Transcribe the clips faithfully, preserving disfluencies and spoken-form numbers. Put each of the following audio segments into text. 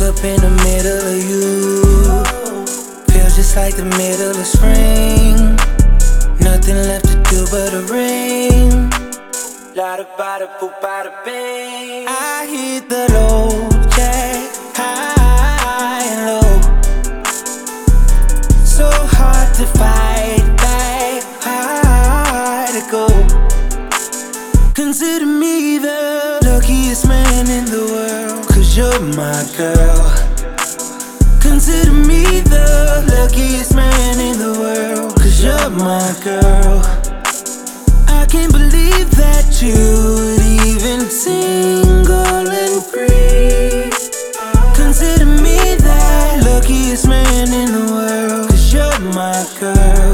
up in the middle of you. Feels just like the middle of spring. Nothing left to do but a ring. Lada bada boo bada bing. I hit the low jack, high and low. So hard to fight back, hard to go. Consider me the luckiest man in the world, cause you're my girl. Consider me the luckiest man in the world, cause you're my girl. I can't believe that you're even single and free. Consider me that luckiest man in the world, cause you're my girl.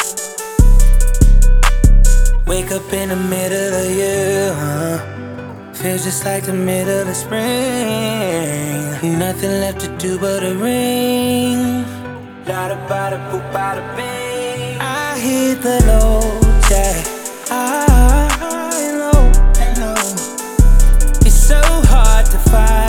Wake up in the middle of you, huh? Feels just like the middle of spring. Nothing left to do but a ring. Lada bada boo bada bing. I hit the low jack, high and low and low. It's so hard to find.